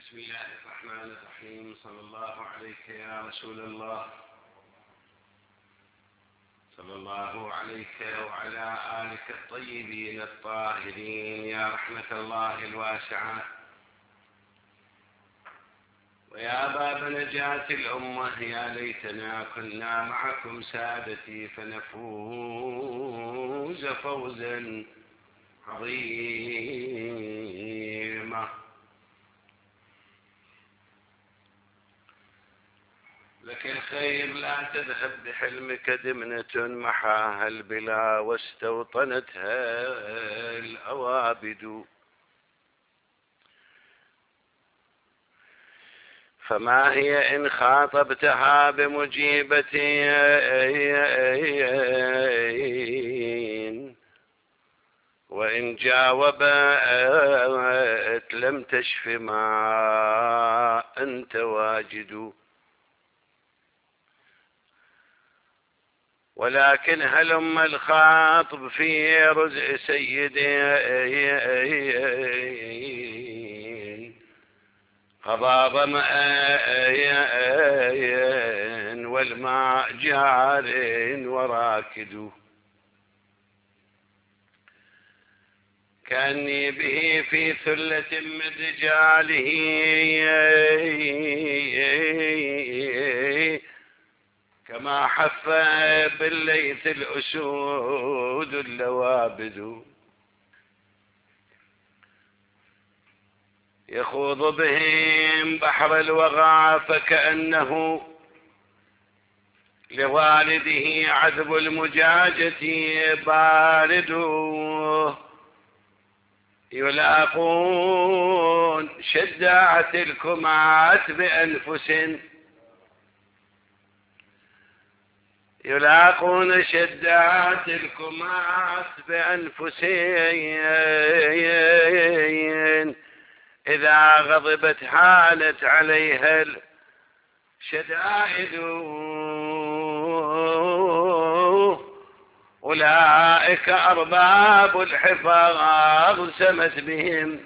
بسم الله الرحمن الرحيم. صلى الله عليك يا رسول الله، صلى الله عليك وعلى آلك الطيبين الطاهرين يا رحمة الله الواسعة، ويا باب نجاة الأمة. يا ليتنا كنا معكم سادتي فنفوز فوزا عظيما. لك الخير لا تذهب بحلمك دمنة محاها البلا واستوطنتها الأوابد، فما هي إن خاطبتها بمجيبة وإن جاوبت لم تشف ما أنت واجد. ولكن هلم الخاطب في رزء سيدين قضى ظمأ والماء جار وراكد، كأني به في ثلة من رجاله كما حف بالليث الأسود اللوابد، يخوض بهم بحر الوغى فكأنه لوالده عذب المجاجة بارد، يلاقون شداعة الكمات بأنفس، يلاقون شدات الكمات بأنفسين إذا غضبت هانت عليها الشدائد. أولئك أرباب الحفاظ سمت بهم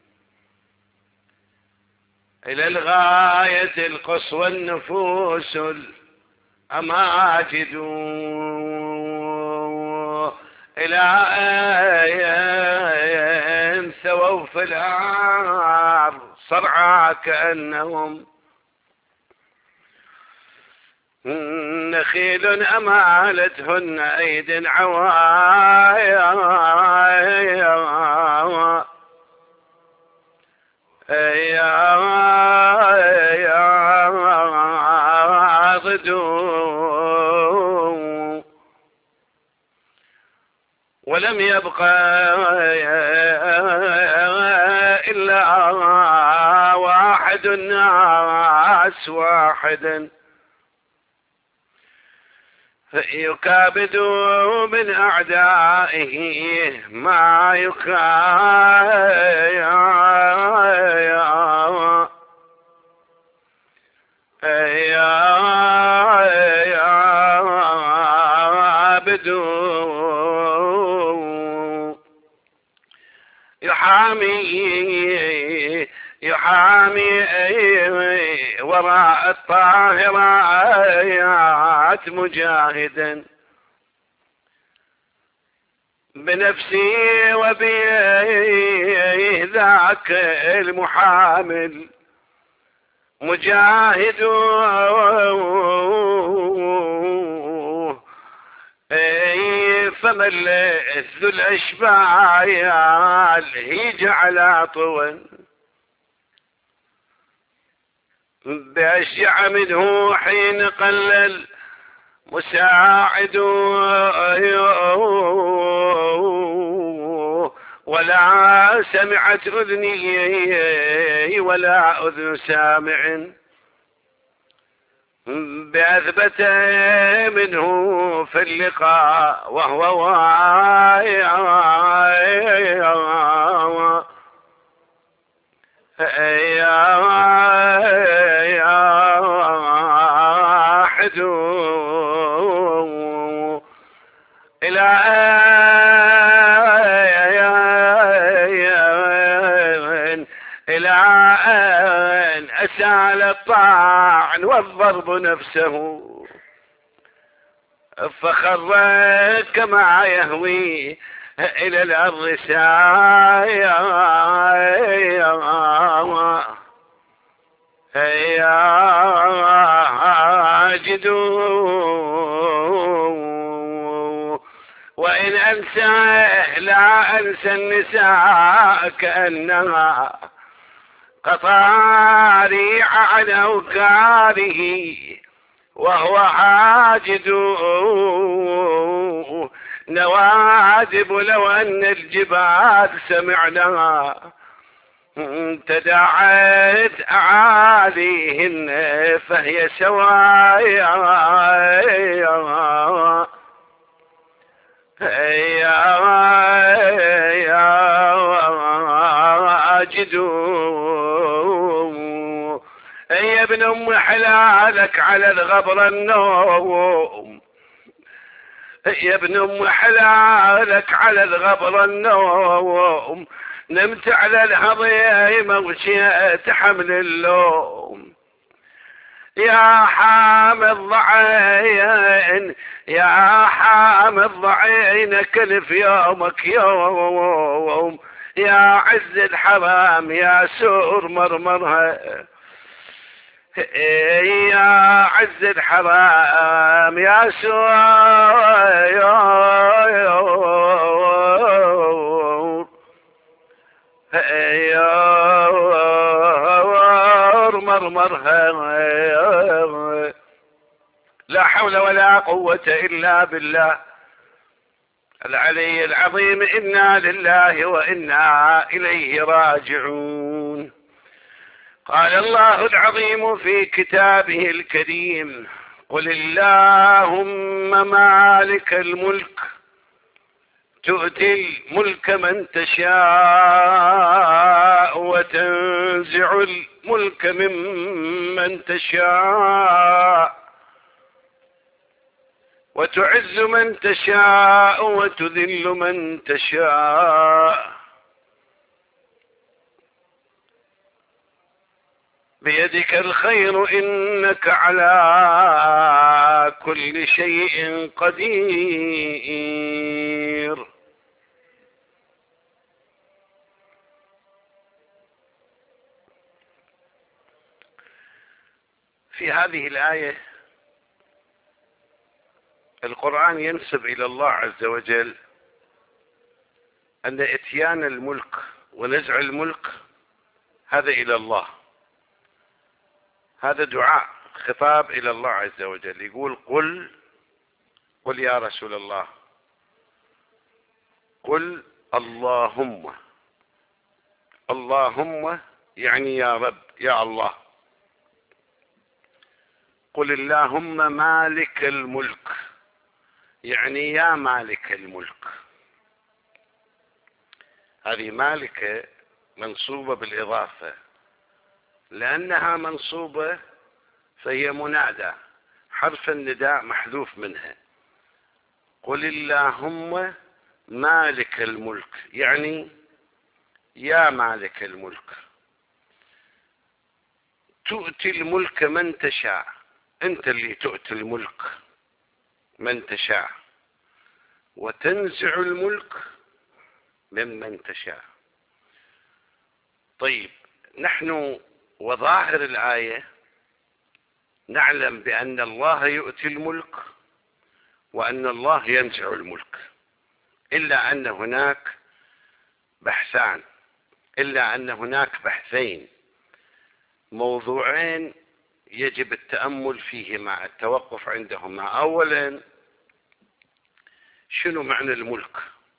إلى الغاية القصوى النفوس أماجد، إلى أن ثووا في الأرض صرعى كأنهم نخيل أمالتهن أيد عوايا ولم يبق إلا واحد الناس واحدا يكابد من أعدائه ما يكابد يحامي وراء الطاهرات مجاهدا بنفسي وبذاك المحامل مجاهد، فمن ذو الأشبال هيج على طول بأشجع منه حين قلل مساعد، ولا سمعت أذني ولا أذن سامع بأثبت منه في اللقاء وهو واحد إلى إلى سال الطعن والضرب نفسه، فخر كما يهوي إلى الأرض وإن أنساه لا أنسى النساء كأنها قطاريع عن أوكاره وهو عاجد نوادب لو أن الجبال سمعناها تداعت أعاليهن فهي سوايا يا ابن ام حلالك على الغبر النوم، يا ابن ام حلالك على الغبر النوم، نمت على الهضيمة وشيت حمل اللوم. يا حامل ضعين يا حامل ضعينك الف يومك يوم، يا عز الحرام يا سور مرمرها، يا عز الحرام يا سور مرمرها. لا حول ولا قوة إلا بالله العلي العظيم. إنا لله وإنا إليه راجعون. قال الله العظيم في كتابه الكريم: قل اللهم مالك الملك تؤتي الملك من تشاء وتنزع الملك ممن تشاء وتعز من تشاء وتذل من تشاء بيدك الخير إنك على كل شيء قدير. في هذه الآية القرآن ينسب إلى الله عز وجل أن إتيان الملك ونزع الملك هذا إلى الله، هذا دعاء خطاب إلى الله عز وجل. يقول قل يا رسول الله، قل اللهم يعني يا رب يا الله. قل اللهم مالك الملك يعني يا مالك الملك. هذه مالكة منصوبة بالإضافة، لأنها منصوبة فهي منادى، حرف النداء محذوف منها. قل اللهم مالك الملك يعني يا مالك الملك. تؤتي الملك من تشاء، أنت اللي تؤتي الملك من تشاء، وتنزع الملك ممن تشاء. طيب، نحن وظاهر الآية نعلم بأن الله يؤتي الملك وأن الله ينزع الملك، إلا أن هناك بحثان، إلا أن هناك بحثين موضوعين يجب التأمل فيهما، التوقف عندهما. أولا، شنو معنى الملك؟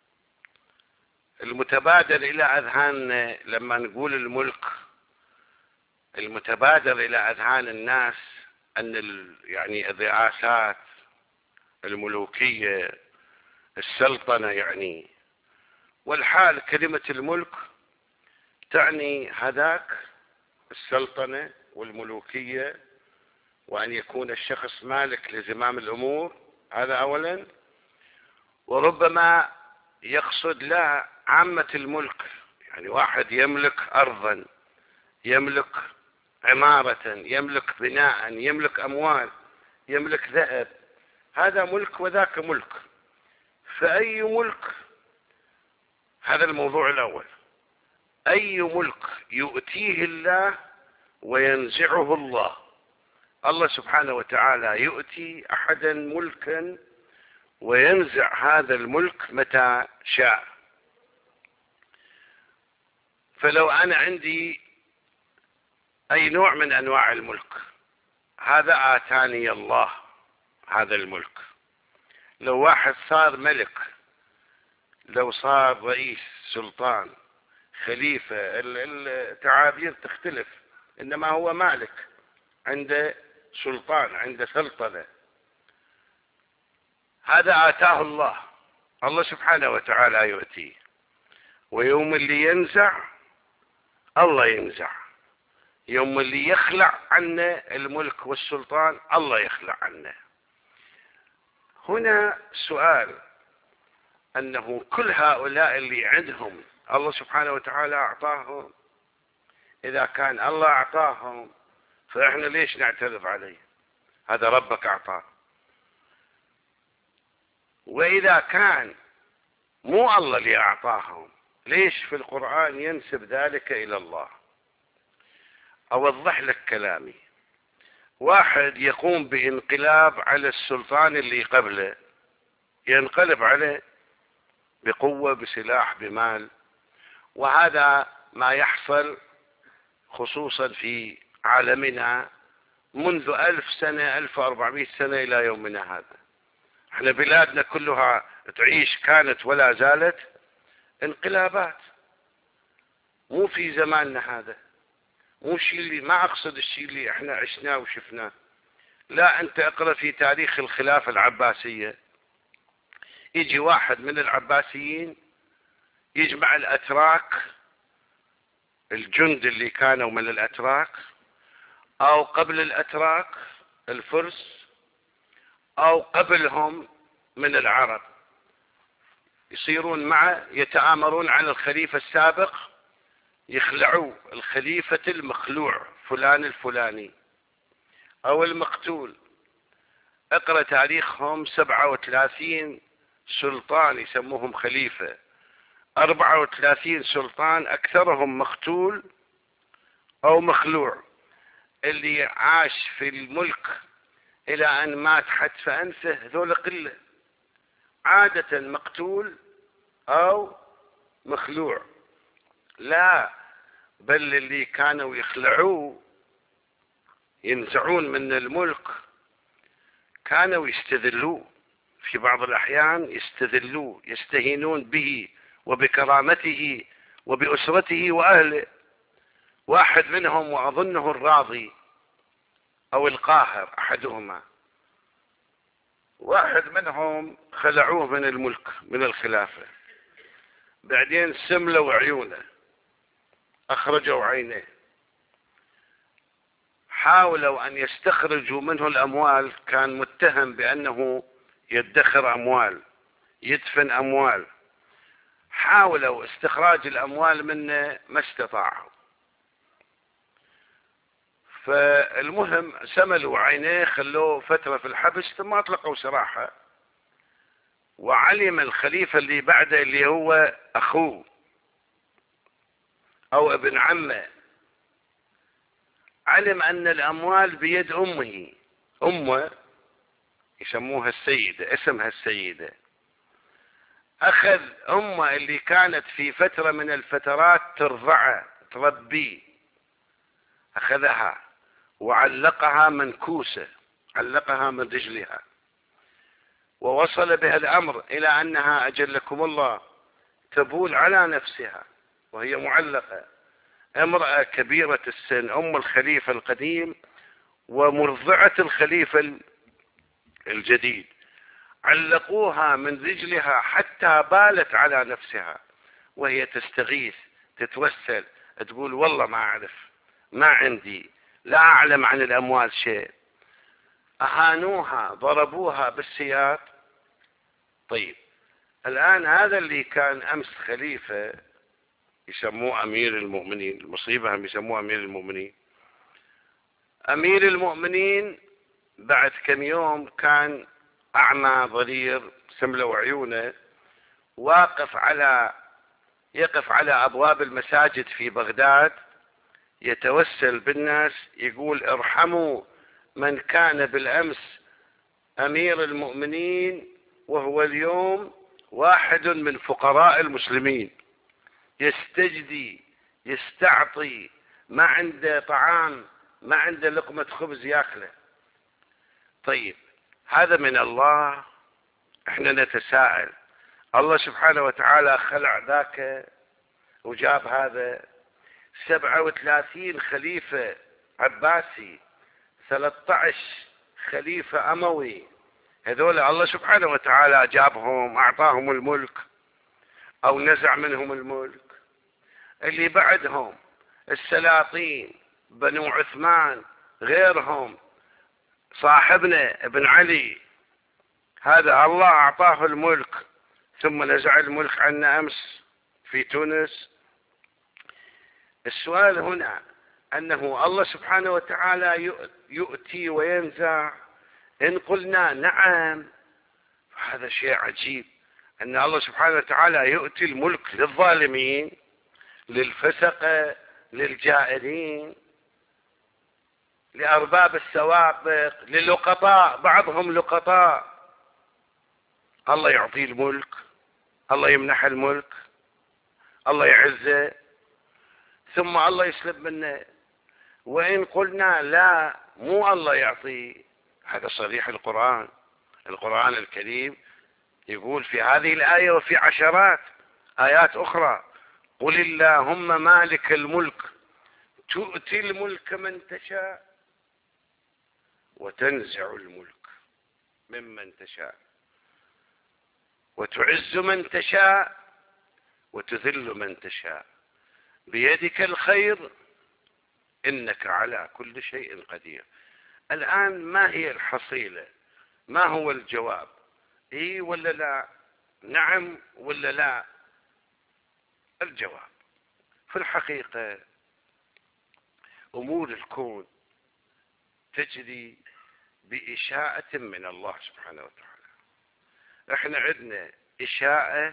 المتبادر إلى أذهاننا لما نقول الملك، المتبادر إلى أذهان الناس أن يعني الرئاسات الملوكية، السلطنة يعني، والحال كلمة الملك تعني هذاك السلطنة والملوكية، وأن يكون الشخص مالك لزمام الأمور، هذا أولا. وربما يقصد لا عامة الملك، يعني واحد يملك أرضا، يملك عمارة، يملك بناء، يملك أموال، يملك ذهب، هذا ملك وذاك ملك. فأي ملك، هذا الموضوع الأول، أي ملك يؤتيه الله وينزعه الله. الله سبحانه وتعالى يؤتي أحدا ملكا وينزع هذا الملك متى شاء. فلو أنا عندي أي نوع من أنواع الملك، هذا آتاني الله هذا الملك. لو واحد صار ملك، لو صار رئيس، سلطان، خليفة، التعابير تختلف، إنما هو مالك، عنده سلطان، عنده سلطنة، هذا آتاه الله. الله سبحانه وتعالى يؤتيه، ويوم اللي ينزع الله ينزع، يوم اللي يخلع عنه الملك والسلطان الله يخلع عنه. هنا سؤال، أنه كل هؤلاء اللي عندهم الله سبحانه وتعالى أعطاهم، إذا كان الله أعطاهم فإحنا ليش نعترض عليه؟ هذا ربك أعطاه. وإذا كان مو الله اللي أعطاهم، ليش في القرآن ينسب ذلك إلى الله؟ أوضح لك كلامي. واحد يقوم بانقلاب على السلطان اللي قبله، ينقلب عليه بقوة، بسلاح، بمال، وهذا ما يحصل خصوصا في عالمنا منذ 1000 سنة 1400 سنة إلى يومنا هذا. احنا بلادنا كلها تعيش، كانت ولا زالت انقلابات، مو في زماننا هذا، مو شيء اللي، ما أقصد الشيء اللي احنا عشناه وشفناه، لا، أنت اقرأ في تاريخ الخلافة العباسية، يجي واحد من العباسيين يجمع الأتراك، الجند اللي كانوا من الأتراك، أو قبل الأتراك الفرس، أو قبلهم من العرب، يصيرون معه يتآمرون على الخليفة السابق، يخلعوا الخليفة المخلوع فلان الفلاني أو المقتول. اقرأ تاريخهم، 37 سلطان يسموهم خليفة، 34 سلطان أكثرهم مقتول أو مخلوع. اللي عاش في الملك إلى أن مات حتف أنفه ذول قلة، عادة مقتول أو مخلوع. لا، بل اللي كانوا يخلعوه، ينزعون من الملك، كانوا يستذلوه، في بعض الأحيان يستذلوه، يستهينون به وبكرامته وبأسرته وأهله. واحد منهم وأظنه الراضي أو القاهر، أحدهما، واحد منهم خلعوه من الملك، من الخلافة، بعدين سملوا عيونه، أخرجوا عينيه، حاولوا أن يستخرجوا منه الأموال، كان متهم بأنه يدخر أموال، يدفن أموال، حاولوا استخراج الأموال منه، ما استطاعوا. فالمهم سملوا عينيه، خلوه فترة في الحبس، ثم أطلقوا سراحه. وعلم الخليفة اللي بعده، اللي هو أخوه أو ابن عمه، علم أن الأموال بيد أمه، أمه يسموها السيدة، اسمها السيدة. أخذ أمه اللي كانت في فترة من الفترات ترضعه، تربيه، أخذها وعلقها منكوسة، علقها من رجلها، ووصل بها الأمر إلى أنها أجلكم الله تبول على نفسها وهي معلقة، امرأة كبيرة السن، أم الخليفة القديم ومرضعة الخليفة الجديد، علقوها من رجلها حتى بالت على نفسها، وهي تستغيث، تتوسل، تقول والله ما أعرف، ما عندي، لا أعلم عن الأموال شيء. أهانوها، ضربوها بالسياط. طيب، الآن هذا اللي كان أمس خليفة يسموه أمير المؤمنين، المصيبة هم يسموه أمير المؤمنين، أمير المؤمنين بعد كم يوم كان أعمى ضرير سملوا عيونه، يقف على أبواب المساجد في بغداد يتوسل بالناس، يقول ارحموا من كان بالأمس أمير المؤمنين وهو اليوم واحد من فقراء المسلمين، يستجدي يستعطي، ما عنده طعام، ما عنده لقمة خبز ياكله. طيب هذا من الله؟ احنا نتساءل. الله سبحانه وتعالى خلع ذاك وجاب هذا 37 خليفة عباسي، 13 خليفة أموي، هذول الله سبحانه وتعالى جابهم أعطاهم الملك أو نزع منهم الملك. اللي بعدهم السلاطين بنو عثمان غيرهم، صاحبنا ابن علي هذا الله أعطاه الملك ثم نزع الملك عنا أمس في تونس. السؤال هنا أنه الله سبحانه وتعالى يؤتي وينزع. إن قلنا نعم هذا شيء عجيب، أن الله سبحانه وتعالى يؤتي الملك للظالمين، للفسقة، للجائرين، لأرباب السوابق، للقطاء، بعضهم لقطاء. الله يعطي الملك، الله يمنح الملك، الله يعزه، ثم الله يسلب منه. وإن قلنا لا مو الله يعطي، هذا صريح القرآن الكريم يقول في هذه الآية وفي عشرات آيات أخرى: قل اللهم مالك الملك تؤتي الملك من تشاء وتنزع الملك ممن تشاء وتعز من تشاء وتذل من تشاء بيدك الخير إنك على كل شيء قدير. الآن ما هي الحصيلة؟ ما هو الجواب؟ إيه ولا لا؟ نعم ولا لا؟ الجواب في الحقيقة أمور الكون تجري بإشاءة من الله سبحانه وتعالى. احنا عندنا إشاءة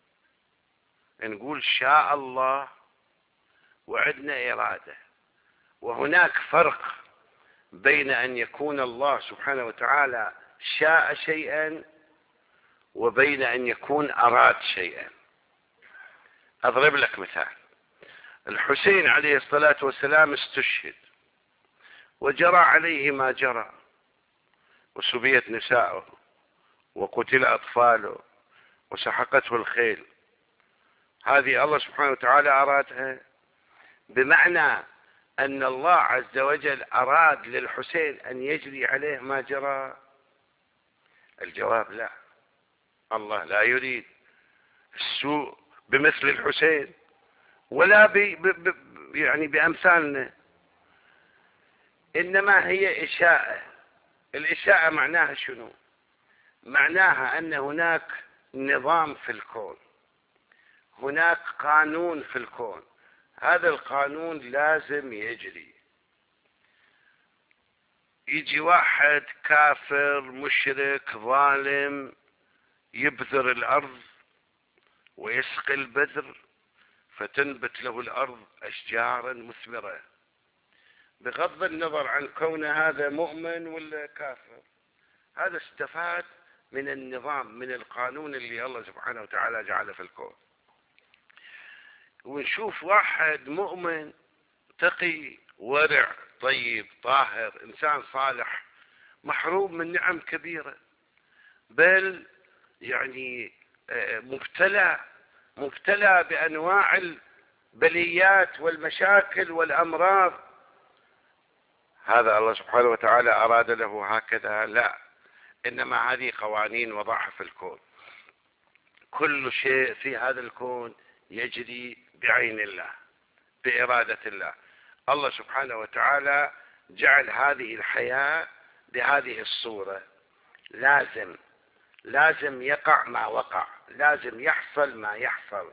نقول شاء الله، وعندنا إرادة، وهناك فرق بين أن يكون الله سبحانه وتعالى شاء شيئا وبين أن يكون أراد شيئا. أضرب لك مثال: الحسين عليه الصلاة والسلام استشهد وجرى عليه ما جرى، وسبيت نساؤه وقتل أطفاله وسحقته الخيل. هذه الله سبحانه وتعالى أرادها؟ بمعنى أن الله عز وجل أراد للحسين أن يجري عليه ما جرى؟ الجواب لا، الله لا يريد السوء بمثل الحسين ولا يعني بأمثالنا، إنما هي إشاءة. الإشاءة معناها شنو؟ معناها أن هناك نظام في الكون، هناك قانون في الكون، هذا القانون لازم يجري. يجي واحد كافر مشرك ظالم يبذر الأرض ويسقي البذر فتنبت له الأرض أشجارا مثمرة، بغض النظر عن كون هذا مؤمن ولا كافر. هذا استفاد من النظام، من القانون اللي الله سبحانه وتعالى جعله في الكون. ونشوف واحد مؤمن تقي ورع طيب طاهر إنسان صالح محروم من نعم كبيرة، بل يعني مبتلى بأنواع البليات والمشاكل والأمراض. هذا الله سبحانه وتعالى أراد له هكذا؟ لا، إنما هذه قوانين وضعها في الكون. كل شيء في هذا الكون يجري بعين الله، بإرادة الله. الله سبحانه وتعالى جعل هذه الحياة بهذه الصورة، لازم يقع ما وقع، لازم يحصل ما يحصل،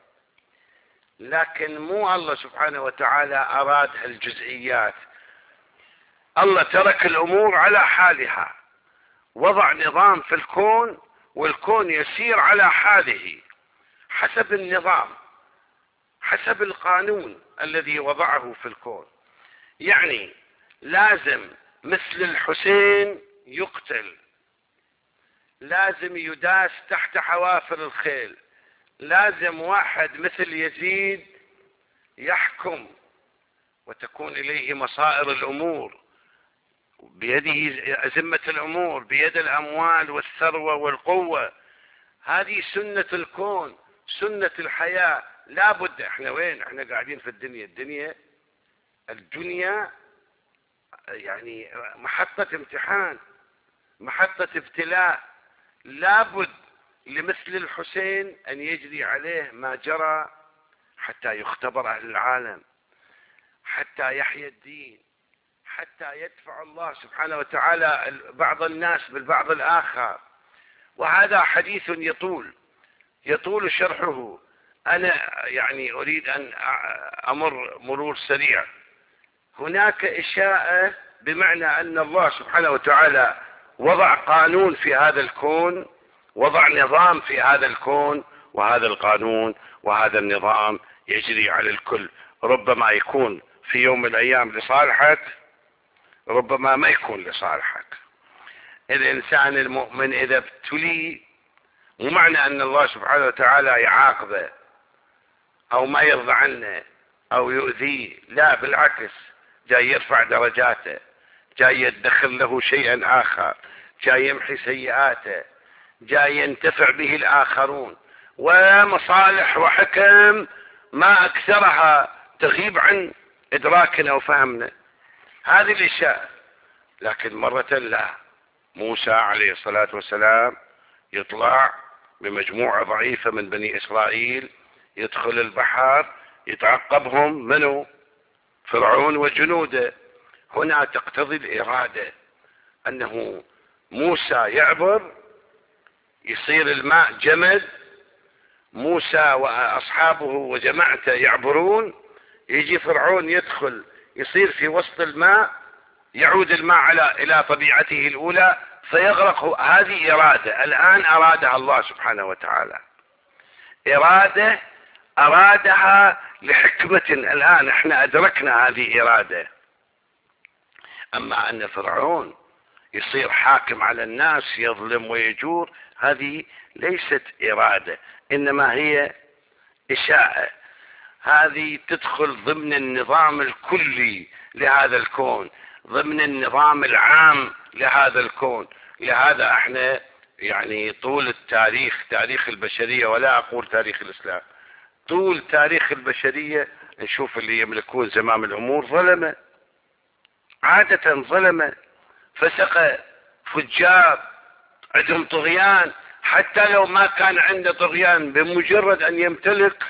لكن مو الله سبحانه وتعالى أراد الجزئيات. الله ترك الأمور على حالها، وضع نظام في الكون، والكون يسير على حاله حسب النظام، حسب القانون الذي وضعه في الكون. يعني لازم مثل الحسين يقتل، لازم يداس تحت حوافر الخيل، لازم واحد مثل يزيد يحكم وتكون إليه مصائر الأمور، بيده أزمة الأمور، بيد الأموال والثروة والقوة. هذه سنة الكون، سنة الحياة. لابد. احنا وين؟ احنا قاعدين في الدنيا يعني محطة امتحان، محطة ابتلاء. لابد لمثل الحسين أن يجري عليه ما جرى حتى يختبر أهل العالم، حتى يحيا الدين، حتى يدفع الله سبحانه وتعالى بعض الناس بالبعض الآخر. وهذا حديث يطول شرحه. أنا يعني أريد أن أمر مرور سريع. هناك إشاءة، بمعنى أن الله سبحانه وتعالى وضع قانون في هذا الكون، وضع نظام في هذا الكون، وهذا القانون وهذا النظام يجري على الكل. ربما يكون في يوم من الأيام لصالحك، ربما ما يكون لصالحك. الإنسان المؤمن إذا ابتلي، مو معنى أن الله سبحانه وتعالى يعاقبه أو ما يرضى عنه أو يؤذيه، لا، بالعكس، جاي يرفع درجاته، جاي يدخل له شيئا آخر، جاي يمحي سيئاته، جاي ينتفع به الآخرون، ومصالح وحكم ما أكثرها تغيب عن إدراكنا وفهمنا. هذه الأشياء. لكن مرة لا، موسى عليه الصلاة والسلام يطلع بمجموعة ضعيفة من بني إسرائيل، يدخل البحر، يتعقبهم منه؟ فرعون وجنوده. هنا تقتضي الإرادة أنه موسى يعبر، يصير الماء جمد، موسى وأصحابه وجماعته يعبرون، يجي فرعون يدخل، يصير في وسط الماء، يعود الماء إلى طبيعته الأولى فيغرق. هذه إرادة الآن أرادها الله سبحانه وتعالى، إرادة أرادها لحكمة الآن احنا أدركنا هذه إرادة. أما أن فرعون يصير حاكم على الناس، يظلم ويجور، هذه ليست إرادة، إنما هي إشاءة. هذه تدخل ضمن النظام الكلي لهذا الكون، ضمن النظام العام لهذا الكون. لهذا احنا يعني طول التاريخ، تاريخ البشرية، ولا أقول تاريخ الإسلام، طول تاريخ البشرية نشوف اللي يملكون زمام الأمور ظلمة، عادة ظلمة، فسقة، فجار، عندهم طغيان. حتى لو ما كان عنده طغيان، بمجرد أن يمتلك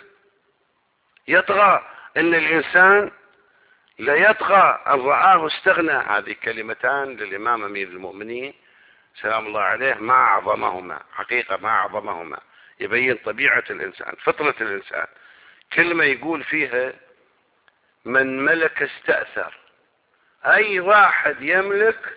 يطغى. إن الإنسان لا يطغى أن رآه استغنى. هذه كلمتان للإمام أمير المؤمنين سلام الله عليه، ما أعظمهما، حقيقة ما أعظمهما. يبين طبيعة الإنسان، فطرة الإنسان. كلمة يقول فيها من ملك استأثر. أي واحد يملك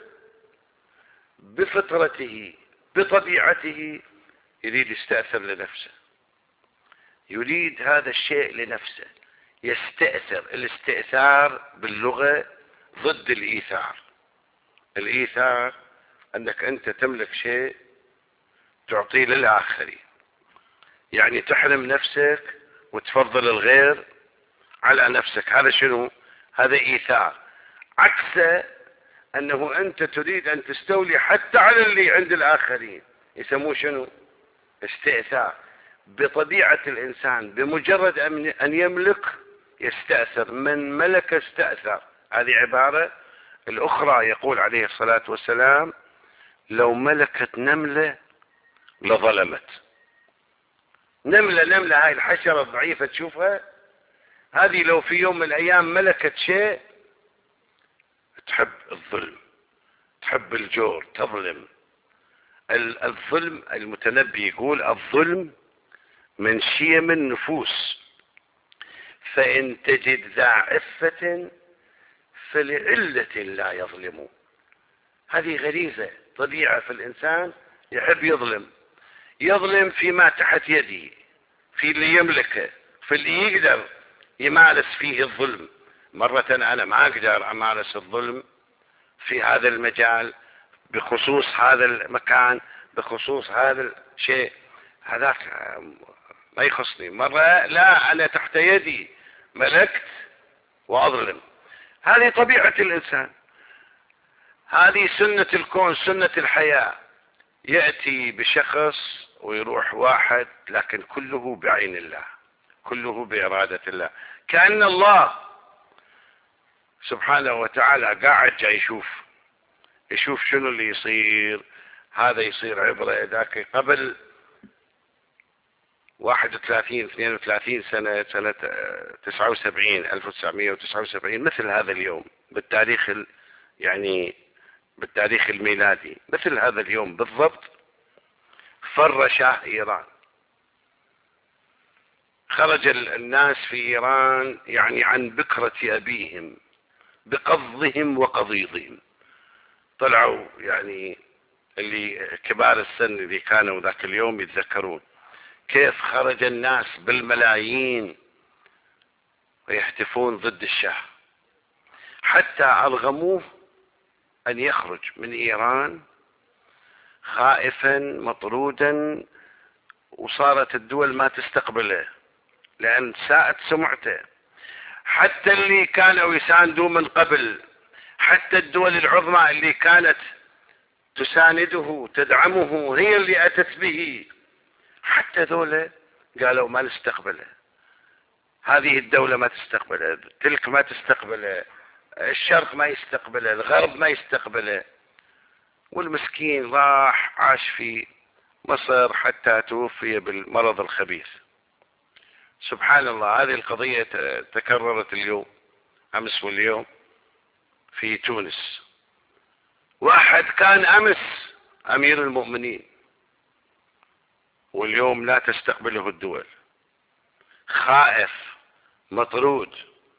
بفطرته بطبيعته يريد يستأثر لنفسه، يريد هذا الشيء لنفسه، يستأثر. الاستئثار باللغة ضد الإيثار. الإيثار أنك أنت تملك شيء تعطيه للآخرين، يعني تحرم نفسك وتفضل الغير على نفسك. هذا شنو؟ هذا إيثار. عكسه أنه أنت تريد أن تستولي حتى على اللي عند الآخرين، يسموه شنو؟ استئثار. بطبيعة الإنسان بمجرد أن يملك يستأثر. من ملك استأثر. هذه عبارة. الأخرى يقول عليه الصلاة والسلام لو ملكت نملة لظلمت. نملة هاي الحشرة الضعيفة تشوفها، هذه لو في يوم من الأيام ملكت شيء تحب الظلم، تحب الجور، تظلم. الظلم، المتنبي يقول الظلم من شيم النفوس، فإن تجد ذا عفة فلعلة لا يظلمون. هذه غريزة طبيعة في الإنسان، يحب يظلم فيما تحت يده، في اللي يملكه، في اللي يقدر يمارس فيه الظلم. مرة أنا ما أقدر أمارس الظلم في هذا المجال، بخصوص هذا المكان، بخصوص هذا الشيء، هذاك ما يخصني. مرة لا، أنا تحت يدي ملكت وأظلم. هذه طبيعة الإنسان، هذه سنة الكون، سنة الحياة. يأتي بشخص ويروح واحد، لكن كله بعين الله، كله بإرادة الله. كأن الله سبحانه وتعالى قاعد جاي يشوف شنو اللي يصير. هذا يصير عبرة، ذاك قبل 31 32 سنة 79 1979 مثل هذا اليوم بالتاريخ يعني بالتاريخ الميلادي، مثل هذا اليوم بالضبط، فر شاه إيران. خرج الناس في إيران يعني عن بكرة أبيهم بقضهم وقضيضهم. طلعوا يعني اللي كبار السن اللي كانوا ذاك اليوم يتذكرون كيف خرج الناس بالملايين ويهتفون ضد الشاه، حتى أرغموه أن يخرج من إيران خائفا مطرودا، وصارت الدول ما تستقبله لأن ساءت سمعته. حتى اللي كانوا يساندوه من قبل، حتى الدول العظمى اللي كانت تسانده تدعمه، هي اللي أتت به، حتى ذولا قالوا ما نستقبله. هذه الدولة ما تستقبله، تلك ما تستقبله، الشرق ما يستقبله، الغرب ما يستقبله. والمسكين راح عاش في مصر حتى توفي بالمرض الخبيث. سبحان الله. هذه القضية تكررت اليوم، أمس واليوم، في تونس. واحد كان أمس أمير المؤمنين واليوم لا تستقبله الدول، خائف مطرود.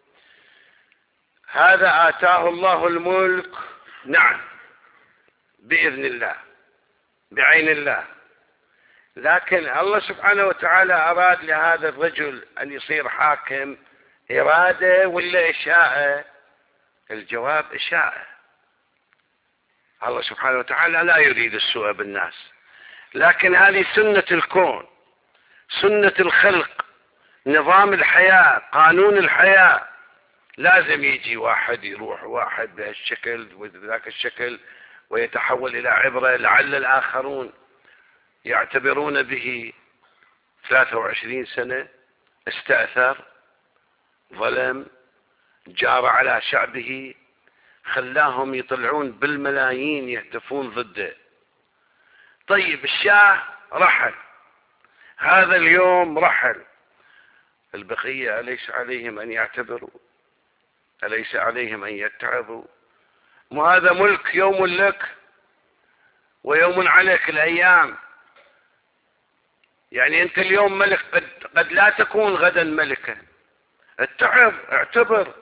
هذا آتاه الله الملك، نعم، بإذن الله، بعين الله، لكن الله سبحانه وتعالى أراد لهذا الرجل أن يصير حاكم إرادة ولا إشاءة؟ الجواب إشاءة. الله سبحانه وتعالى لا يريد السوء بالناس، لكن هذه سنة الكون، سنة الخلق، نظام الحياة، قانون الحياة. لازم يجي واحد يروح واحد بهالشكل وذاك الشكل ويتحول إلى عبرة، لعل الآخرون يعتبرون به. 23 سنة استأثر، ظلم، جار على شعبه، خلاهم يطلعون بالملايين يهتفون ضده. طيب الشاه رحل، هذا اليوم رحل، البقية أليس عليهم أن يعتبروا؟ أليس عليهم أن يتعظوا؟ وهذا ملك، يوم لك ويوم عليك الأيام. يعني أنت اليوم ملك، قد لا تكون غدا ملكا. اتعظ، اعتبر.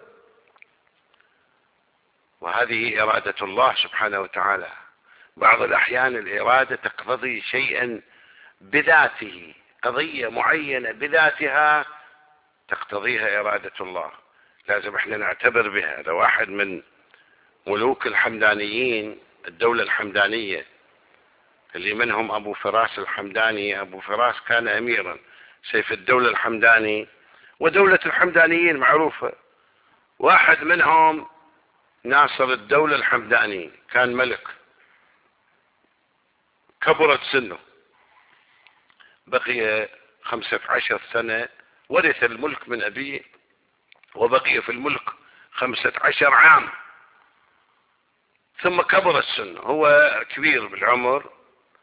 وهذه إرادة الله سبحانه وتعالى. بعض الأحيان الإرادة تقتضي شيئا بذاته، قضية معينة بذاتها تقتضيها إرادة الله، لازم احنا نعتبر بها. هذا واحد من ملوك الحمدانيين، الدولة الحمدانية، اللي منهم أبو فراس الحمداني. أبو فراس كان أميرا، سيف الدولة الحمداني، ودولة الحمدانيين معروفة. واحد منهم ناصر الدولة الحمداني، كان ملك، كبرت سنه، بقي 15 سنة، ورث الملك من أبيه وبقي في الملك 15 عام، ثم كبرت سنه. هو كبير بالعمر،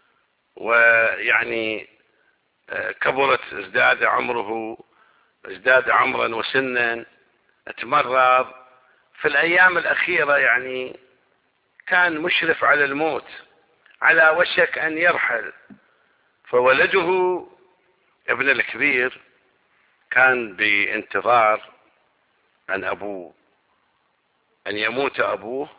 ويعني كبرت، ازداد عمره، ازداد عمرا وسنا، اتمرض في الأيام الأخيرة، يعني كان مشرف على الموت، على وشك أن يرحل. فولده ابن أن يموت أبوه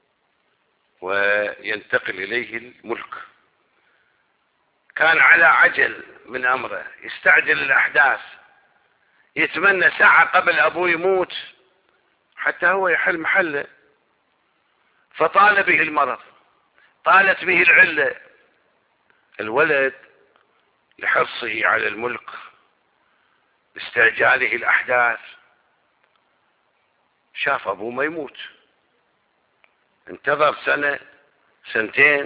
وينتقل إليه الملك. كان على عجل من أمره، يستعجل الأحداث، يتمنى ساعة قبل أبوه يموت حتى هو يحل محله. فطال به المرض، طالت به العلة. الولد لحرصه على الملك، لاستعجاله الأحداث، شاف أبوه ما يموت، انتظر سنة سنتين،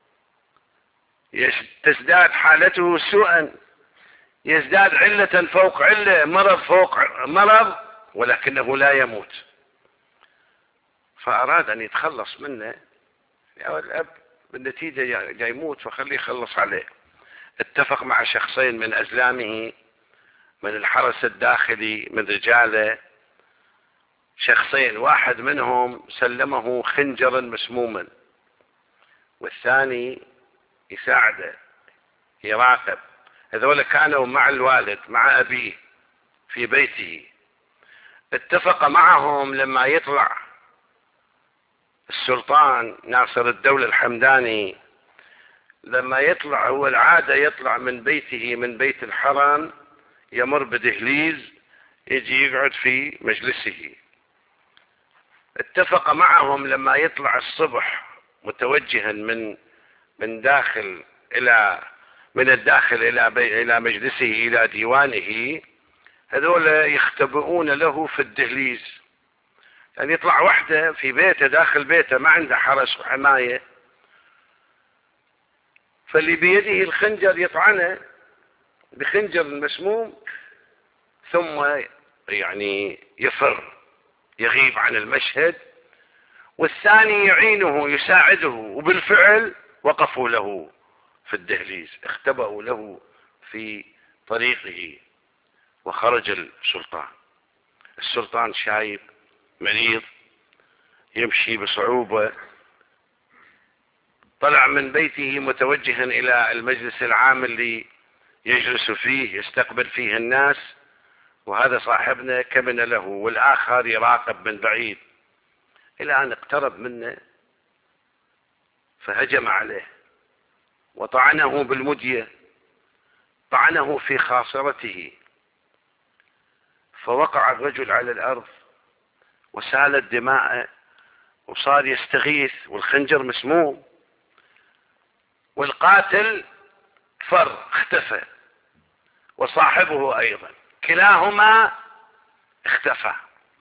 تزداد حالته سوءا، يزداد علة فوق علة، مرض فوق مرض، ولكنه لا يموت. فأراد أن يتخلص منه. الأب بالنتيجة جاي يموت، فخليه يخلص عليه. اتفق مع شخصين من أزلامه من الحرس الداخلي من رجاله، شخصين، واحد منهم سلمه خنجرا مسموما، والثاني يساعده يراقب. هذول كانوا مع الوالد مع أبيه في بيته. اتفق معهم لما يطلع السلطان ناصر الدولة الحمداني، لما يطلع، هو العادة يطلع من بيته من بيت الحرم، يمر بدهليز، يجي يقعد في مجلسه. اتفق معهم لما يطلع الصبح متوجها من داخل إلى من الداخل إلى مجلسه إلى ديوانه، هذول يختبئون له في الدهليز. يعني يطلع وحده في بيته داخل بيته ما عنده حرس وحماية، فاللي بيده الخنجر يطعنه بخنجر مسموم، ثم يعني يفر يغيب عن المشهد، والثاني يعينه يساعده، وبالفعل وقفوا له في الدهليز، اختبأوا له في طريقه. وخرج السلطان شايب مريض يمشي بصعوبة، طلع من بيته متوجها إلى المجلس العام اللي يجلس فيه يستقبل فيه الناس، وهذا صاحبنا كمن له، والآخر يراقب من بعيد، إلى أن اقترب منه فهجم عليه وطعنه بالمدية، طعنه في خاصرته، فوقع الرجل على الأرض وسالت دماءه، وصار يستغيث والخنجر مسموم، والقاتل فر اختفى، وصاحبه أيضا، كلاهما اختفى.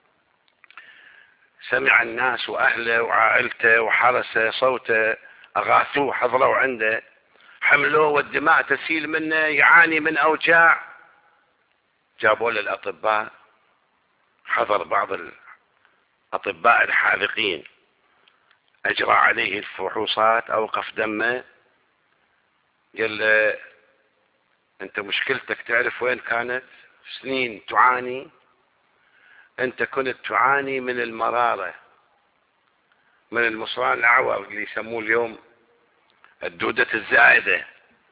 سمع الناس وأهله وعائلته وحرسه صوته، أغاثوه، حضروا عنده، حملوه والدماء تسيل منه، يعاني من أوجاع. جابوا له الأطباء، حضر بعض الأطباء الحاذقين، أجرى عليه الفحوصات، أوقف دمه، قال له أنت مشكلتك تعرف وين كانت؟ سنين تعاني، أنت كنت تعاني من المرارة، من المصران الأعور اللي يسموه اليوم الدودة الزائدة.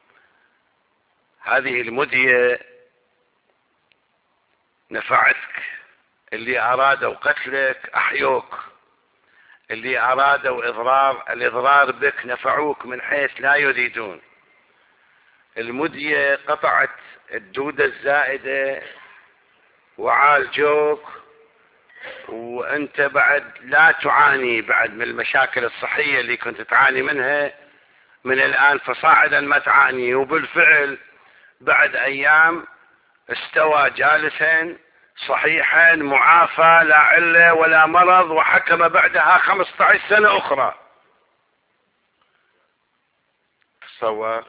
هذه المدية نفعتك، اللي أرادوا قتلك أحيوك، اللي أرادوا الإضرار بك نفعوك من حيث لا يريدون. المدية قطعت الدودة الزائدة وعالجوك، وأنت بعد لا تعاني بعد من المشاكل الصحية اللي كنت تعاني منها، من الآن فصاعدا ما تعاني. وبالفعل بعد أيام استوى جالسا صحيحا معافى، لا علة ولا مرض، وحكم بعدها 15 سنة أخرى. تصور.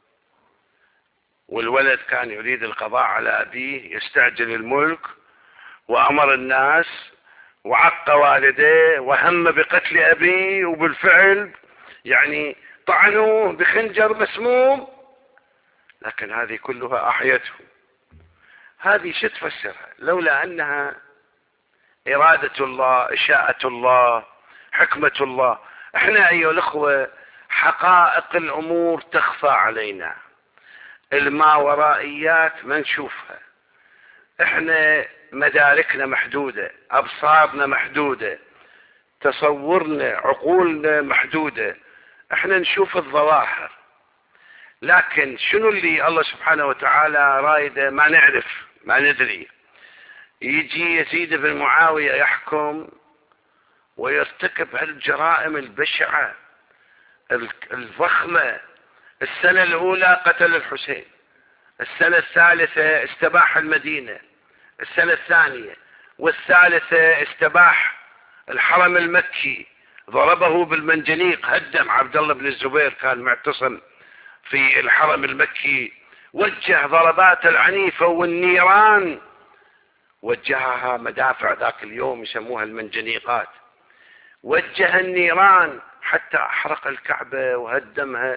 والولد كان يريد القضاء على أبيه، يستعجل الملك، وأمر الناس وعق والديه وهم بقتل أبيه، وبالفعل يعني طعنوه بخنجر مسموم، لكن هذه كلها أحيته. هذه شو تفسرها؟ لولا أنها إرادة الله، إشاءة الله، حكمة الله. احنا أيها الأخوة حقائق الأمور تخفى علينا، الماورائيات ما نشوفها، احنا مداركنا محدودة، أبصارنا محدودة، تصورنا عقولنا محدودة، احنا نشوف الظواهر، لكن شنو اللي الله سبحانه وتعالى رايده ما نعرف، ما ندري. يجي يزيد بن معاوية يحكم ويرتكب هالجرائم البشعة الضخمة. السنة الأولى قتل الحسين، السنة الثالثة استباح المدينة، السنة الثانية والثالثة استباح الحرم المكي، ضربه بالمنجنيق، هدم عبد الله بن الزبير كان معتصم في الحرم المكي، وجه ضربات العنيفة والنيران، وجهها مدافع ذاك اليوم يسموها المنجنيقات، وجه النيران حتى أحرق الكعبة وهدمها.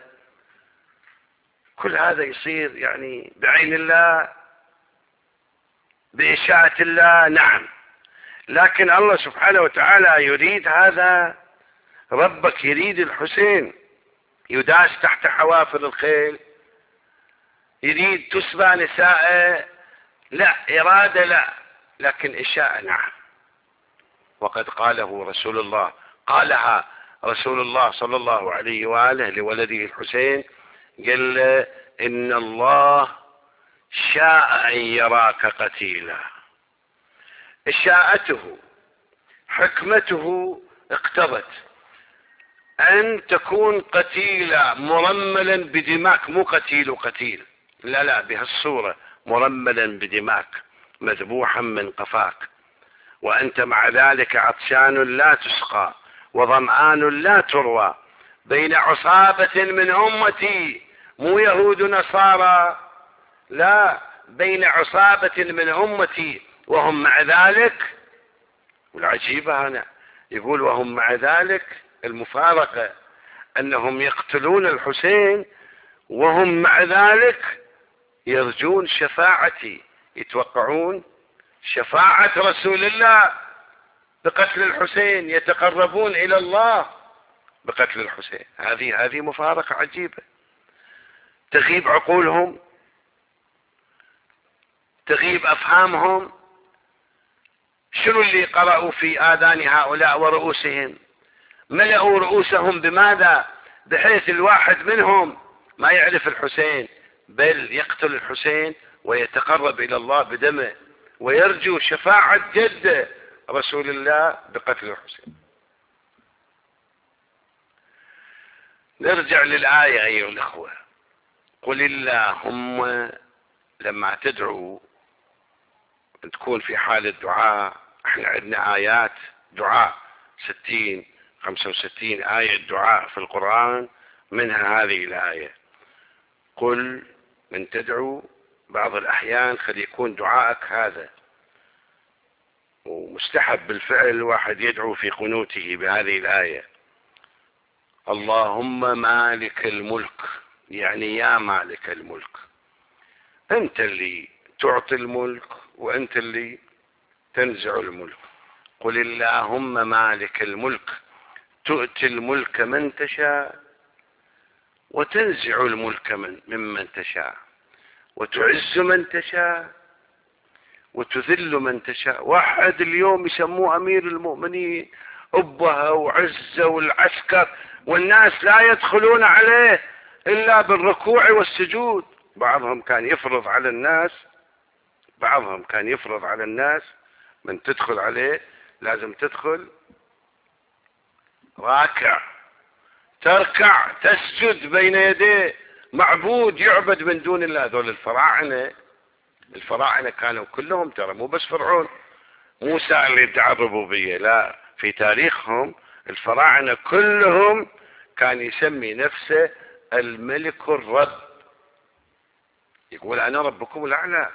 كل هذا يصير يعني بعين الله، بإشاءة الله، نعم، لكن الله سبحانه وتعالى يريد هذا. ربك يريد الحسين يداس تحت حوافر الخيل، يريد تسبى نساء، لا إرادة لا، لكن إشاءة نعم. وقد قاله رسول الله، قالها رسول الله صلى الله عليه وآله لولده الحسين، قال له إن الله شاء أن يراك قتيلا. إشاءته حكمته اقتضت أن تكون قتيلا مرملا بدماك، مو قتيل، لا بهالصورة، مرملا بدماك، مذبوحا من قفاك، وأنت مع ذلك عطشان لا تسقى وظمآن لا تروى، بين عصابة من أمتي، مو يهود نصارى، لا، بين عصابة من أمتي وهم مع ذلك. والعجيبة هنا يقول وهم مع ذلك، المفارقة أنهم يقتلون الحسين وهم مع ذلك يرجون شفاعتي، يتوقعون شفاعة رسول الله بقتل الحسين، يتقربون إلى الله بقتل الحسين. هذه مفارقة عجيبة، تغيب عقولهم، تغيب أفهامهم. شنو اللي قرأوا في آذان هؤلاء ورؤوسهم؟ ملأوا رؤوسهم بماذا؟ بحيث الواحد منهم ما يعرف الحسين، بل يقتل الحسين ويتقرب إلى الله بدمه، ويرجو شفاعة جده رسول الله بقتل الحسين. نرجع للآية أيها الأخوة، قل اللهم، لما تدعو تكون في حالة دعاء، احنا عندنا آيات دعاء 65 آية دعاء في القرآن، منها هذه الآية. قل من تدعو، بعض الأحيان قد يكون دعائك هذا، ومستحب بالفعل الواحد يدعو في قنوته بهذه الآية: اللهم مالك الملك، يعني يا مالك الملك، أنت اللي تعطي الملك وأنت اللي تنزع الملك. قل اللهم مالك الملك تؤتي الملك من تشاء وتنزع الملك ممن تشاء وتعز من تشاء وتذل من تشاء. واحد اليوم يسموه أمير المؤمنين، أبها وعزة والعسكر، والناس لا يدخلون عليه إلا بالركوع والسجود. بعضهم كان يفرض على الناس من تدخل عليه لازم تدخل راكع، تركع تسجد بين يديه، معبود يعبد من دون الله. ذول الفراعنة كانوا كلهم، ترى مو بس فرعون موسى اللي ادعى الربوبية، لا، في تاريخهم الفراعنة كلهم كان يسمي نفسه الملك الرب، يقول أنا ربكم الأعلى،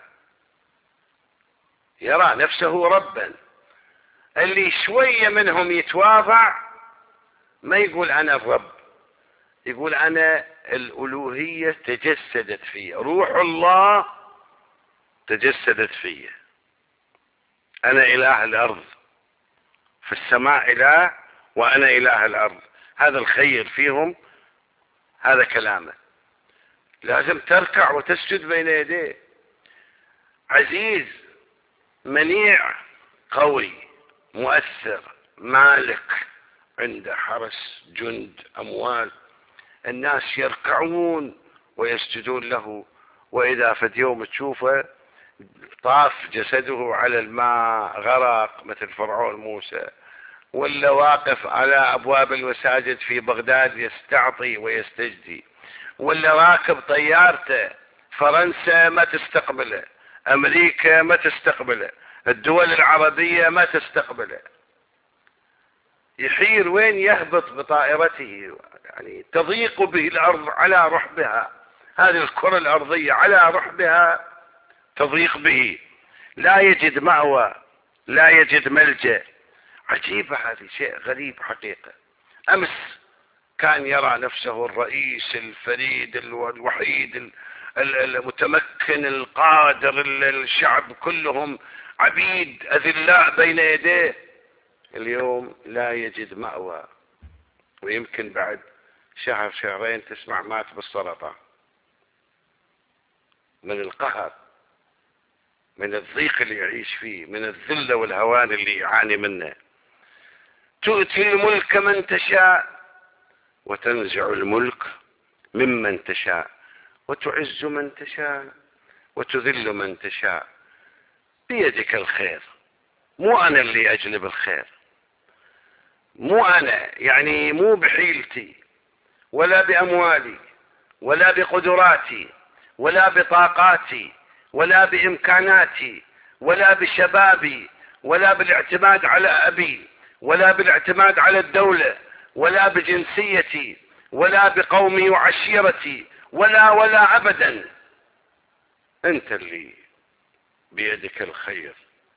يرى نفسه ربا. اللي شوية منهم يتواضع ما يقول أنا الرب، يقول أنا الألوهية تجسدت في، روح الله تجسدت في، أنا إله الأرض، في السماء إله وأنا إله الأرض. هذا الخير فيهم، هذا كلامه. لازم تركع وتسجد بين يديه. عزيز، منيع، قوي، مؤثر، مالك، عنده حرس جند أموال، الناس يركعون ويسجدون له، وإذا في يوم تشوفه طاف جسده على الماء غرق مثل فرعون موسى، ولا واقف على أبواب المساجد في بغداد يستعطي ويستجدي، ولا راكب طيارته فرنسا ما تستقبله، أمريكا ما تستقبله، الدول العربية ما تستقبله، يحير وين يهبط بطائرته، يعني تضيق به الأرض على رحبها، هذه الكرة الأرضية على رحبها تضيق به، لا يجد مأوى، لا يجد ملجأ. عجيبة، هذه شيء غريب حقيقة. أمس كان يرى نفسه الرئيس الفريد الوحيد المتمكن القادر، الشعب كلهم عبيد أذلاء بين يديه، اليوم لا يجد مأوى، ويمكن بعد شهر شهرين تسمع مات بالسرطان من القهر، من الضيق اللي يعيش فيه، من الذل والهوان اللي يعاني منه. تؤتي الملك من تشاء وتنزع الملك ممن تشاء وتعز من تشاء وتذل من تشاء، بيدك الخير، مو أنا اللي أجلب الخير، مو أنا، يعني مو بحيلتي ولا بأموالي ولا بقدراتي ولا بطاقاتي ولا بإمكاناتي ولا بشبابي ولا بالاعتماد على أبي ولا بالاعتماد على الدولة ولا بجنسيتي ولا بقومي وعشيرتي ولا أبدا. أنت اللي بيدك الخير،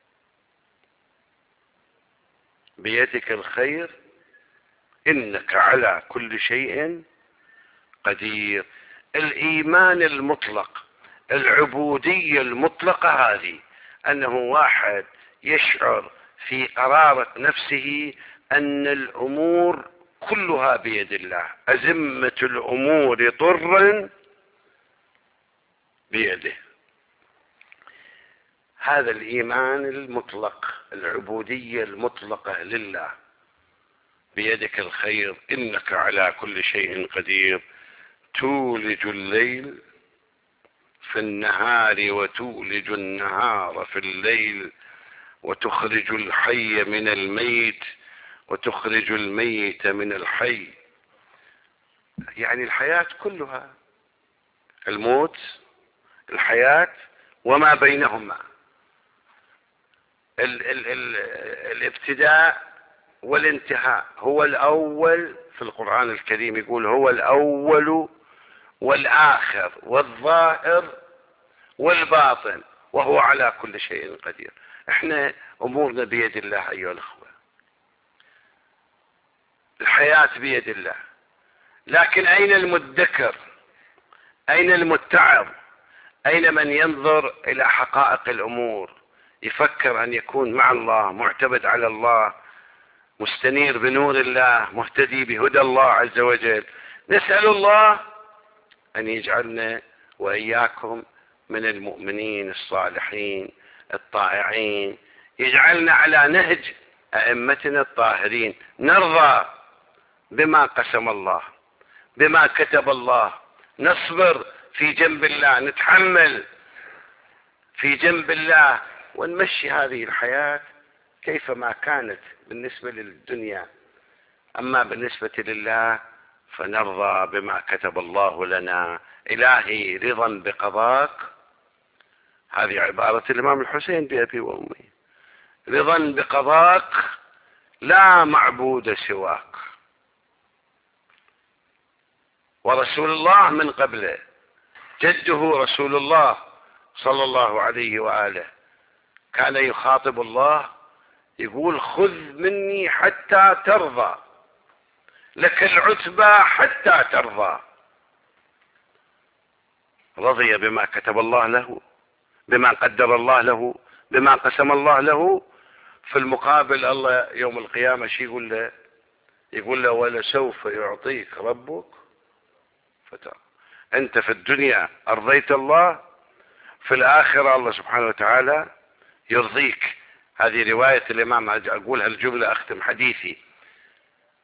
بيدك الخير، إنك على كل شيء قدير. الإيمان المطلق، العبودية المطلقة هذه، أنه واحد يشعر في قرارة نفسه أن الأمور كلها بيد الله، أزمة الأمور طرا بيده. هذا الإيمان المطلق، العبودية المطلقة لله، بيدك الخير، إنك على كل شيء قدير، تولج الليل في النهار وتولج النهار في الليل وتخرج الحي من الميت وتخرج الميت من الحي. يعني الحياة كلها، الموت، الحياة وما بينهما، الابتداء والانتهاء. هو الأول في القرآن الكريم يقول هو الأول والآخر والظاهر والباطن وهو على كل شيء قدير. احنا أمورنا بيد الله أيها الأخوة، الحياة بيد الله، لكن أين المدكر؟ أين المتعظ؟ أين من ينظر إلى حقائق الأمور، يفكر أن يكون مع الله، معتمد على الله، مستنير بنور الله، مهتدي بهدى الله عز وجل. نسأل الله أن يجعلنا وإياكم من المؤمنين الصالحين الطائعين، يجعلنا على نهج أئمتنا الطاهرين، نرضى بما قسم الله، بما كتب الله، نصبر في جنب الله، نتحمل في جنب الله، ونمشي هذه الحياة كيفما كانت بالنسبة للدنيا. أما بالنسبة لله فنرضى بما كتب الله لنا. إلهي رضا بقضاك، هذه عبارة الإمام الحسين بأبي وأمي، رضا بقضاك لا معبود سواك. ورسول الله من قبله، جده رسول الله صلى الله عليه وآله، كان يخاطب الله يقول خذ مني حتى ترضى، لك العتبى حتى ترضى. رضي بما كتب الله له، بما قدر الله له، بما قسم الله له. في المقابل الله يوم القيامة شي يقول له؟ يقول له ولسوف يعطيك ربك فترضى. انت في الدنيا ارضيت الله، في الاخرة الله سبحانه وتعالى يرضيك. هذه رواية الامام، اقولها الجملة اختم حديثي.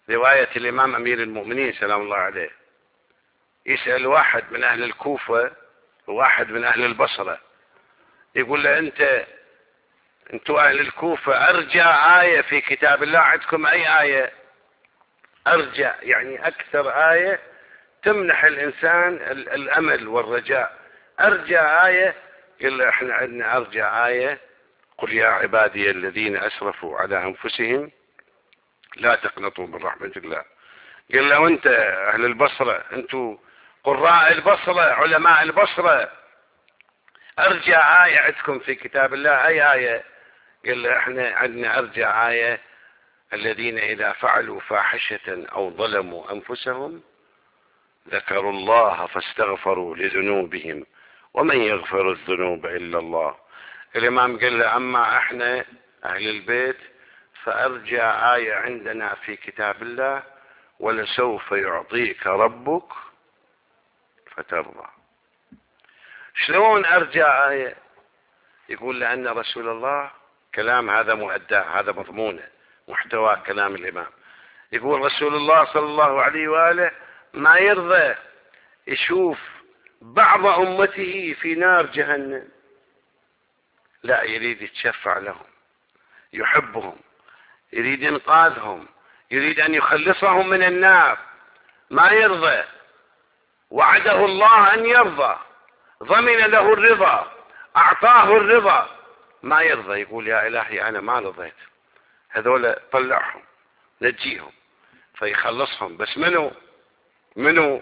رواية الإمام أمير المؤمنين سلام الله عليه، يسأل واحد من أهل الكوفة وواحد من أهل البصرة، يقول له أنتوا أهل الكوفة أرجى آية في كتاب الله عندكم أي آية؟ أرجى يعني أكثر آية تمنح الإنسان الأمل والرجاء، أرجى آية. قال له احنا عندنا أرجى آية قل يا عبادي الذين أسرفوا على أنفسهم لا تقنطوا من رحمة الله. قال له وانت أهل البصرة، أنتوا قراء البصرة علماء البصرة، أرجى آية عندكم في كتاب الله أي آية؟ قال له احنا عندنا أرجى آية الذين إذا فعلوا فاحشة أو ظلموا أنفسهم ذكروا الله فاستغفروا لذنوبهم ومن يغفر الذنوب إلا الله. الإمام قال له أما احنا أهل البيت فأرجى آية عندنا في كتاب الله ولسوف يعطيك ربك فترضى. شلون أرجى آية؟ يقول لأن رسول الله كلام هذا مؤداه، هذا مضمونه محتوى كلام الإمام. يقول رسول الله صلى الله عليه وآله ما يرضى يشوف بعض أمته في نار جهنم، لا يريد يتشفع لهم، يحبهم، يريد إنقاذهم، يريد أن يخلصهم من النار، ما يرضى. وعده الله أن يرضى، ضمن له الرضا، أعطاه الرضا، ما يرضى. يقول يا إلهي أنا ما رضيت، هذول طلعهم نجيهم فيخلصهم، بس منو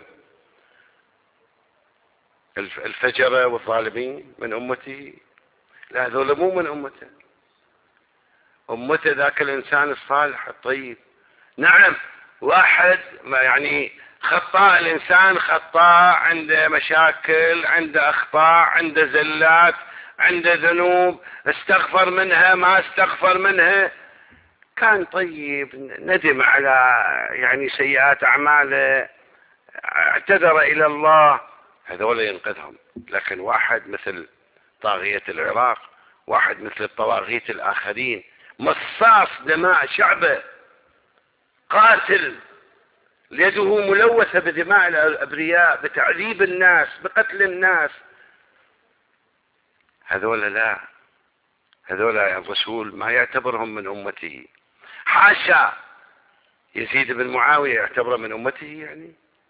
الفجرة والظالمين من أمته؟ لا هذول مو من أمته ذاك الإنسان الصالح الطيب. نعم واحد يعني خطاء، الإنسان خطاء، عنده مشاكل، عنده أخطاء، عنده زلات، عنده ذنوب، استغفر منها ما استغفر منها، كان طيب، ندم على يعني سيئات أعماله، اعتذر إلى الله، هذول ينقذهم. لكن واحد مثل طاغية العراق، واحد مثل الطواغيت الآخرين، مصاص دماء شعبه، قاتل، يده ملوثة بدماء الأبرياء، بتعذيب الناس، بقتل الناس، هذول لا، هذول الرسول ما يعتبرهم من أمته. حاشا يزيد بن معاوية يعتبره من أمته، يعني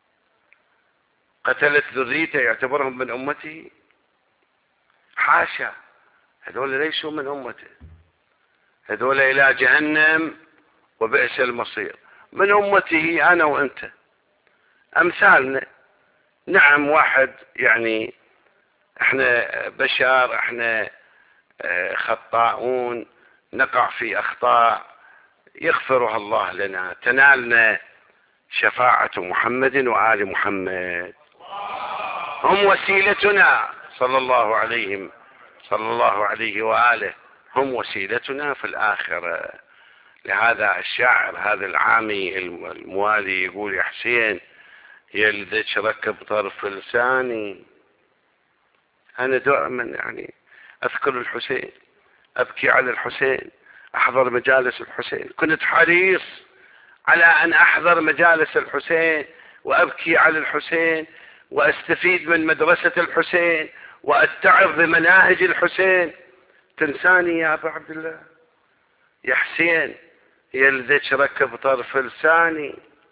قتلت ذريته يعتبرهم من أمته؟ حاشا، هذول ليسوا من أمته، هذول إلى جهنم وبئس المصير. من أمته أنا وأنت أمثالنا. نعم واحد يعني احنا بشر، احنا خطاؤون، نقع في أخطاء يغفرها الله لنا، تنالنا شفاعة محمد وآل محمد، هم وسيلتنا صلى الله عليه وآله، هم وسيلتنا في الآخرة. لهذا الشاعر هذا العامي الموالي يقول يا حسين يا الذك ركب طرف لساني. أنا دائما يعني أذكر الحسين، أبكي على الحسين، أحضر مجالس الحسين، كنت حريص على أن أحضر مجالس الحسين وأبكي على الحسين وأستفيد من مدرسة الحسين وأتعظ بمناهج الحسين. تنساني يا أبا عبد الله، يا حسين يا الذك ركب طرف لساني،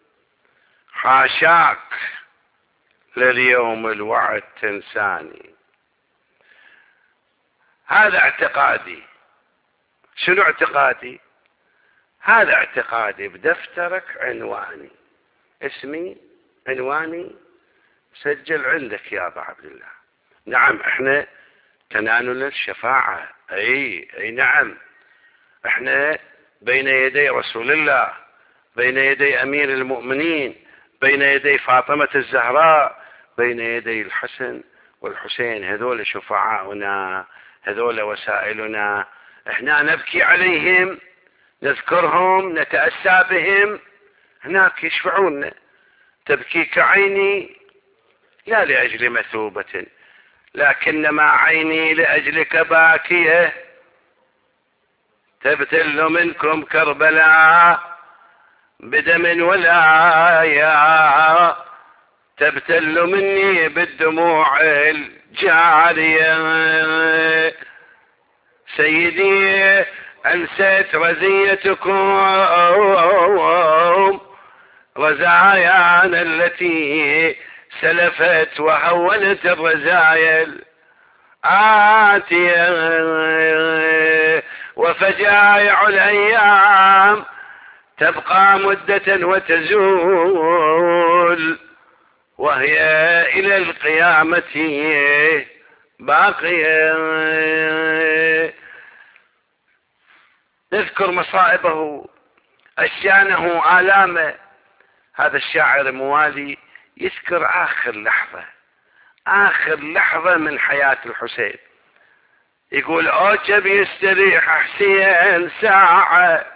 حاشاك لليوم الوعد تنساني. هذا اعتقادي. شنو اعتقادي؟ هذا اعتقادي بدفترك، عنواني، اسمي، عنواني، سجل عندك يا أبا عبد الله. نعم احنا تنال الشفاعة، اي نعم، احنا بين يدي رسول الله، بين يدي أمير المؤمنين، بين يدي فاطمة الزهراء، بين يدي الحسن والحسين، هذول شفعاؤنا، هذول وسائلنا، احنا نبكي عليهم، نذكرهم، نتأسى بهم، هناك يشفعون. تبكيك عيني لا لأجل مثوبة لكنما عيني لأجلك باكية، تبتل منكم كربلاء بدم ولايا تبتل مني بالدموع الجارية. سيدي أنسيت رزيتكم رزايانا التي سلفت وهونت الرزايا الآتية، وفجائع الأيام تبقى مدة وتزول، وهي إلى القيامة باقية. نذكر مصائبه، أشيانه، آلامه. هذا الشاعر موالي يذكر آخر لحظة من حياة الحسين. يقول عجب يستريح حسين ساعة،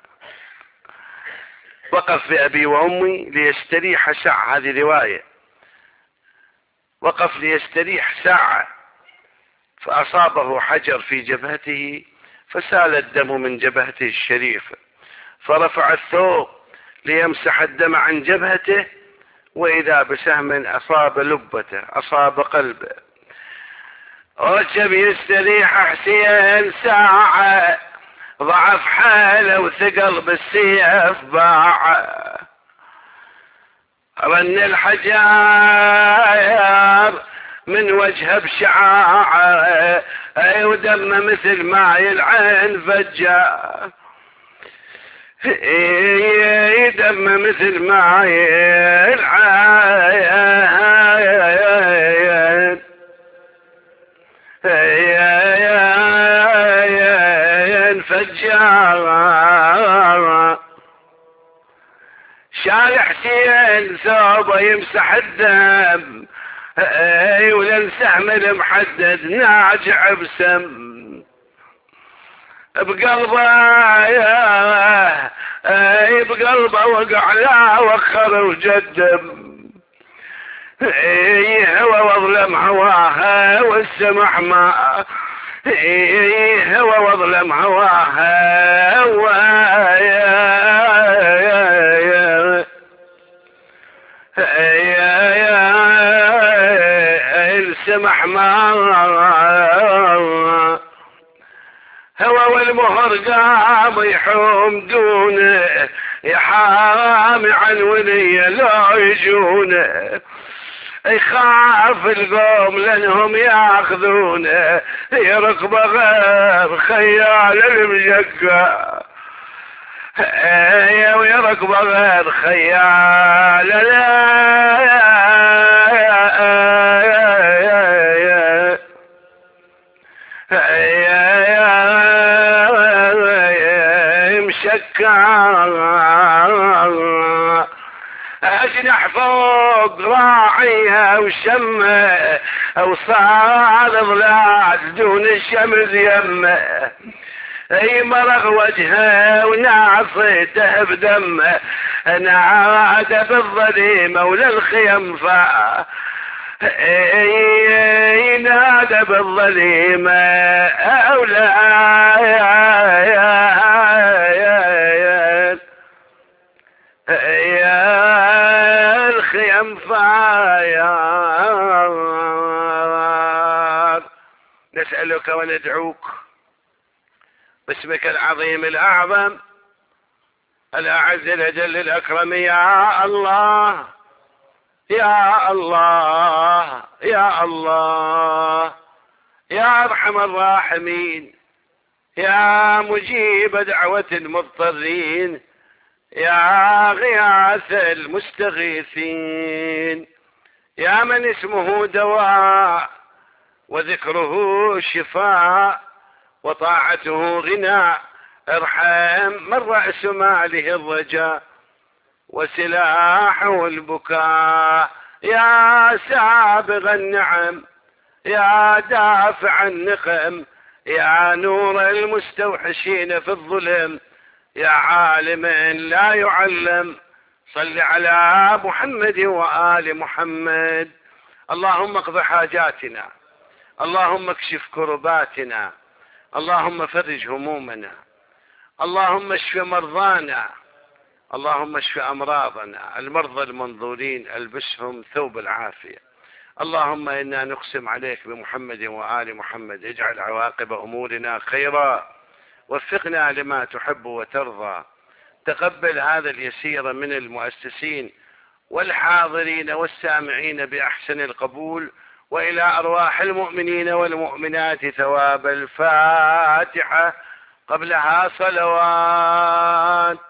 وقف بأبي وأمي ليستريح ساعة، هذه رواية، وقف ليستريح ساعة، فأصابه حجر في جبهته فسال الدم من جبهته الشريفة، فرفع الثوب ليمسح الدم عن جبهته، وإذا بسهم أصاب لبته، أصاب قلبه. عجب يستريح حسين ساعة، ضعف حاله وثقل بالسيف باع، رن الحجار من وجهه بشعاعه، ودم مثل ماء العين فجار، دم مثل ماء العين فجار. شال حسين ثوبه يمسح الدم، وللسهم المحدد ناجع بسم بقلبه وقع لا وخر وجدم، هوى واظلم هواها والسمح ما، هوى واظلم هواها السمح ما، هوى والمهر قام يحوم دونه، يحامي عن ولي لا يجونه، يخاف القوم لانهم ياخذونه، يركب غير خيال المجقة، ويركب غير خيال مشكر، اجنح فوق راعيها وشمه، وصار ضلال دون الشمس يمه، مرغ وجهه وناصيته بدمه، نادى بالظليمه وللخيم فا، ينادى بالظليمه الخيم فاير. نسألك وندعوك باسمك العظيم الأعظم الأعز الأجل الأكرم، يا الله يا الله يا الله يا أرحم الراحمين، يا مجيب دعوة المضطرين، يا غياث المستغيثين، يا من اسمه دواء وذكره شفاء وطاعته غناء، ارحم من رأس ماله الرجاء وسلاحه البكاء، يا سابغ النعم، يا دافع النقم، يا نور المستوحشين في الظلم، يا عالم لا يعلم، صل على محمد وآل محمد. اللهم اقض حاجاتنا، اللهم اكشف كرباتنا، اللهم فرج همومنا، اللهم اشف مرضانا، اللهم اشف أمراضنا، المرضى المنظورين البسهم ثوب العافية. اللهم إنا نقسم عليك بمحمد وآل محمد، اجعل عواقب أمورنا خيرا، وفقنا لما تحب وترضى. تقبل هذا اليسير من المؤسسين والحاضرين والسامعين بأحسن القبول، وإلى أرواح المؤمنين والمؤمنات ثواب الفاتحة، قبلها صلوات.